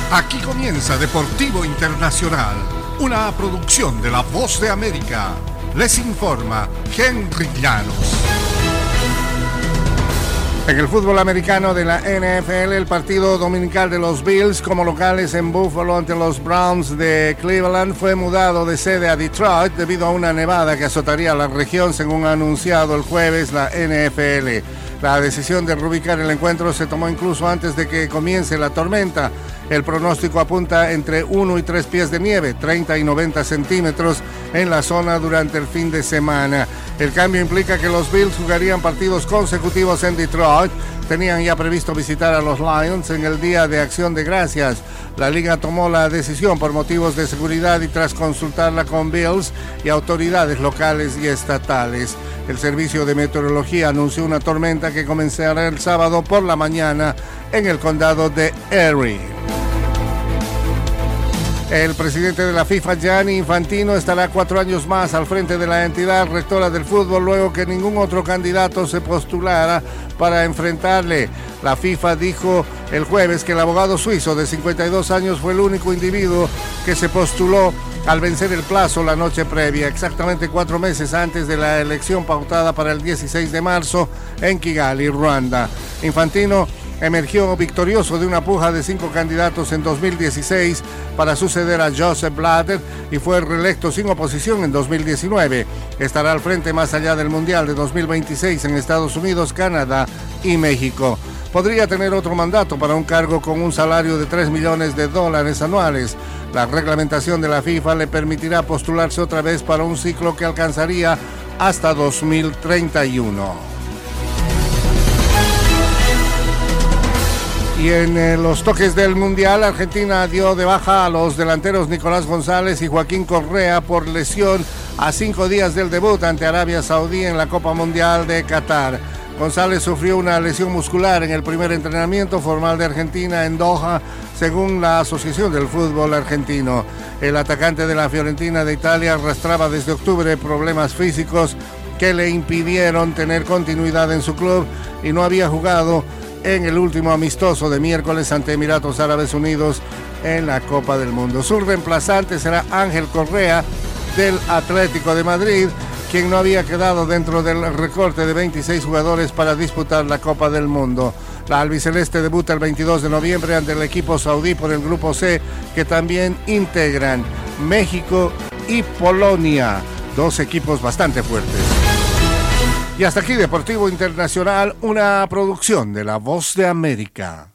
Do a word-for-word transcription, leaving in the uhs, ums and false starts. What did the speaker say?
Aquí comienza Deportivo Internacional, una producción de La Voz de América. Les informa Henry Llanos. En el fútbol americano de la N F L, el partido dominical de los Bills como locales en Buffalo ante los Browns de Cleveland fue mudado de sede a Detroit debido a una nevada que azotaría la región, según ha anunciado el jueves la N F L. La decisión de reubicar el encuentro se tomó incluso antes de que comience la tormenta. El pronóstico apunta entre uno y tres pies de nieve, treinta y noventa centímetros en la zona durante el fin de semana. El cambio implica que los Bills jugarían partidos consecutivos en Detroit. Tenían ya previsto visitar a los Lions en el Día de Acción de Gracias. La liga tomó la decisión por motivos de seguridad y tras consultarla con Bills y autoridades locales y estatales. El Servicio de Meteorología anunció una tormenta que comenzará el sábado por la mañana en el condado de Erie. El presidente de la FIFA, Gianni Infantino, estará cuatro años más al frente de la entidad rectora del fútbol luego que ningún otro candidato se postulara para enfrentarle. La FIFA dijo el jueves que el abogado suizo de cincuenta y dos años fue el único individuo que se postuló al vencer el plazo la noche previa, exactamente cuatro meses antes de la elección pautada para el dieciséis de marzo en Kigali, Ruanda. Infantino emergió victorioso de una puja de cinco candidatos en dos mil dieciséis para suceder a Joseph Blatter y fue reelecto sin oposición en dos mil diecinueve. Estará al frente más allá del Mundial de dos mil veintiséis en Estados Unidos, Canadá y México. Podría tener otro mandato para un cargo con un salario de tres millones de dólares anuales. La reglamentación de la FIFA le permitirá postularse otra vez para un ciclo que alcanzaría hasta dos mil treinta y uno. Y en eh, los toques del Mundial, Argentina dio de baja a los delanteros Nicolás González y Joaquín Correa por lesión a cinco días del debut ante Arabia Saudí en la Copa Mundial de Qatar. González sufrió una lesión muscular en el primer entrenamiento formal de Argentina en Doha, según la Asociación del Fútbol Argentino. El atacante de la Fiorentina de Italia arrastraba desde octubre problemas físicos que le impidieron tener continuidad en su club y no había jugado en el último amistoso de miércoles ante Emiratos Árabes Unidos en la Copa del Mundo. Su reemplazante será Ángel Correa del Atlético de Madrid, quien no había quedado dentro del recorte de veintiséis jugadores para disputar la Copa del Mundo. La albiceleste debuta el veintidós de noviembre ante el equipo saudí por el Grupo C, que también integran México y Polonia, dos equipos bastante fuertes. Y hasta aquí Deportivo Internacional, una producción de La Voz de América.